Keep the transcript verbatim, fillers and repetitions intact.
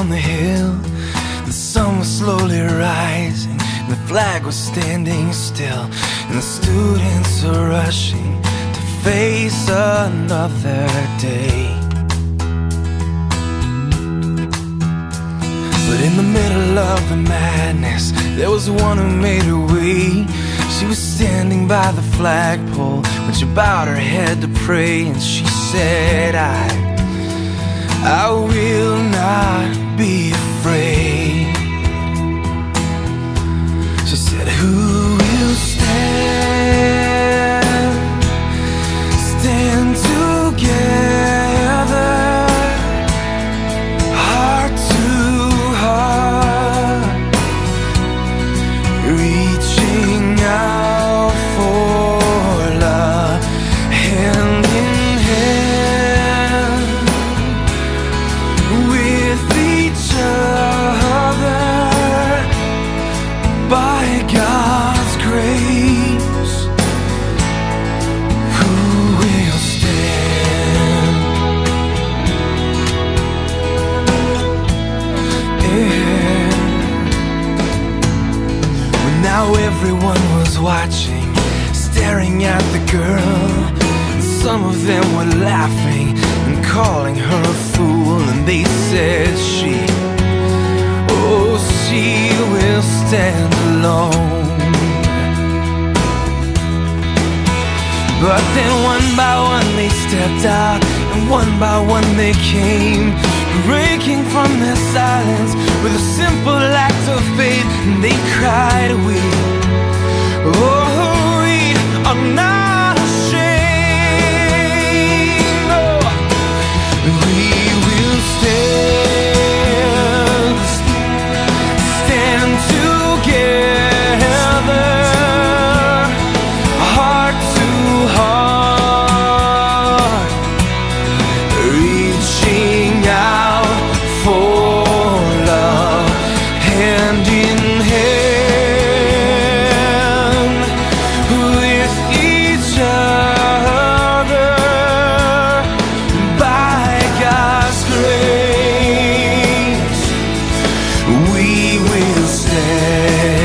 on the hill, the sun was slowly rising, and the flag was standing still, and the students are rushing to face another day. But in the middle of the madness, there was one who made her way. She was standing by the flagpole when she bowed her head to pray, and she said, I, I will not be afraid. She said, who will stand, stand together, heart to heart, reaching out for love, hand in hand with each other, by God's grace. Who will stand? Yeah. When now everyone was watching, staring at the girl, and some of them were laughing and calling her a fool, and they said she, oh, she will stand alone. But then one by one they stepped out, and one by one they came, breaking from their silence with a simple act of faith, and they cried, we, oh, we are not ashamed. Oh, we will stand, stand together, heart to heart, reaching out for love, hand in hand with each other, by God's grace. We will stand.